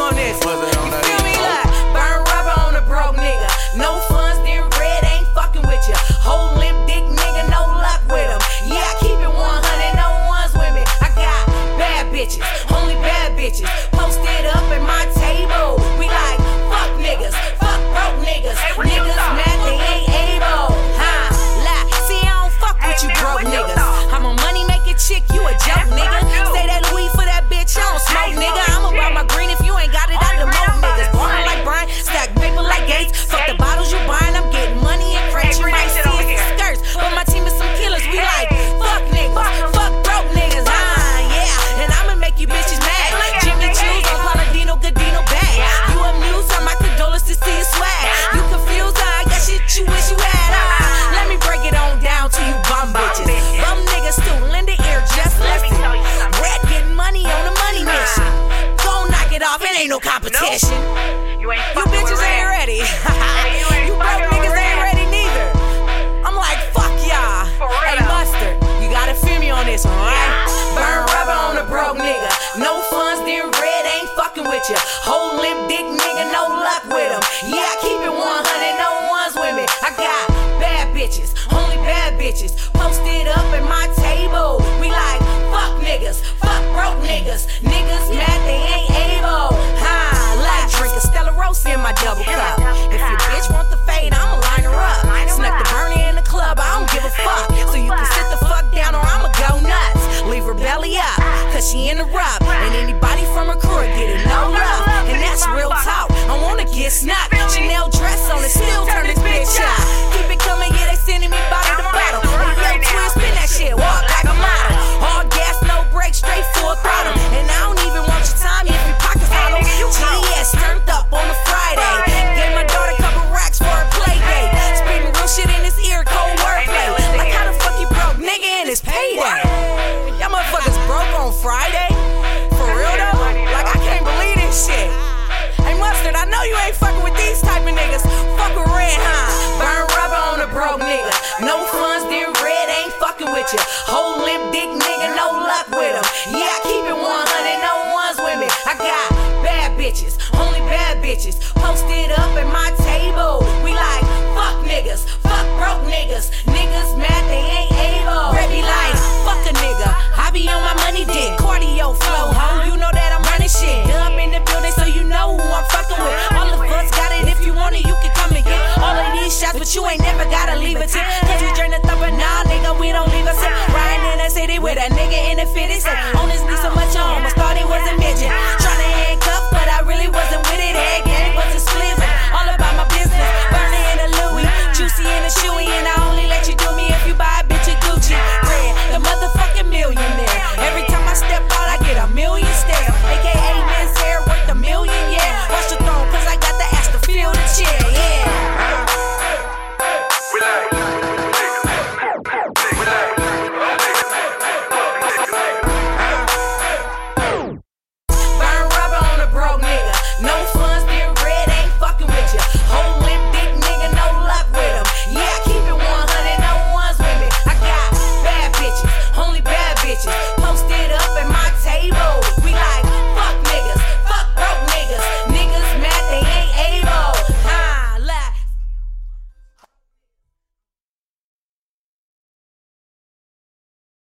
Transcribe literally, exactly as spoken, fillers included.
on this. What's that on You that feel me? beat? Like, burn rubber on a broke nigga. No funds, then red ain't fucking with ya. Whole limp dick nigga, no luck with him. Yeah, I keep it one hundred, no ones with me. I got bad bitches, only bad bitches. Posted up at my table. We like, fuck niggas, fuck broke niggas. Niggas mad they ain't able. Huh? Lie. See, I don't fuck with you broke niggas. I'm a money making chick, you a joke nigga. Say that weed for that bitch, I don't smoke nigga. I'm about my green, if you ain't got it, I demote niggas. Born like Brian, stack paper like Gates. Fuck the bottles you buying, I'm getting money and crates. You might see us in skirts, but my team is some killers. We like, fuck niggas, fuck broke niggas. Ah, yeah, and I'ma make you bitches mad. Jimmy Choo's on Paladino, Godino bag. You amused, on my condolences to your swag. You confused, I got shit you wish you had. Ah, let me break it on down to you bum bitches. Bum niggas too, lend an ear, just listen. Red getting money on a money mission. Go knock it off, it ain't no competition. You ain't You fucking bitches with ain't Red. ready. you ain't You broke fucking niggas with ain't Red. ready neither. I'm like, fuck y'all. For real. Hey, Mustard, you gotta feel me on this one, right? Burn rubber on a broke nigga. No funds, then red ain't fucking with ya. Whole limp dick nigga, no luck with him. Yeah, I keep it one hundred, no ones with me. I got bad bitches, only bad bitches. Posted up at my table. We like, fuck niggas, fuck broke niggas. Niggas mad they ain't able. Huh, like drink a Stella Rosa in my double cup. If your bitch want the fade, I'ma line her up. Snuck the burner in the club, I don't give a fuck. So you can sit the fuck down or I'ma go nuts. Leave her belly up, cause she in the rub. And anybody from her crew get it no love. And that's real talk, I wanna get snuck. Chanel dress on it, still turn this bitch up. Keep it coming, yeah, they sending me bottle to bottle. Hey, yo, twin, spin that shit, walk like a model. All gas, no brakes, straight full throttle. And I don't even want your time if your pockets hollow. G S turned up on a Friday. Gave my daughter a couple racks for a play date. Spitting real shit in his ear, cold wordplay. Like how the fuck you broke, nigga, and it's payday. Y'all motherfuckers broke on Friday? For real though? Like I can't believe this shit. Hey Mustard, I know you ain't fucking with these type of niggas. Fuck with Red, huh? Burn rubber on a broke nigga. No funds, then red ain't fucking with ya. Whole limp dick nigga, no luck with him. Yeah, I keep it one hundred, no ones with me. I got bad bitches, only bad bitches. Posted up at my table. We like, fuck niggas, fuck broke niggas. Niggas mad they ain't able. Ready like, fuck a nigga. I be on my money dick. Cardio flow, ho. You know that I'm running shit. Up in the building so you know who I'm fucking with. All of us got it, if you want it, you can come and get all of these shots, but you ain't never gotta leave a tip. Cause we drain the thumper, nah nigga, we don't leave a sip. Riding in the city with a nigga in the fitty. Say,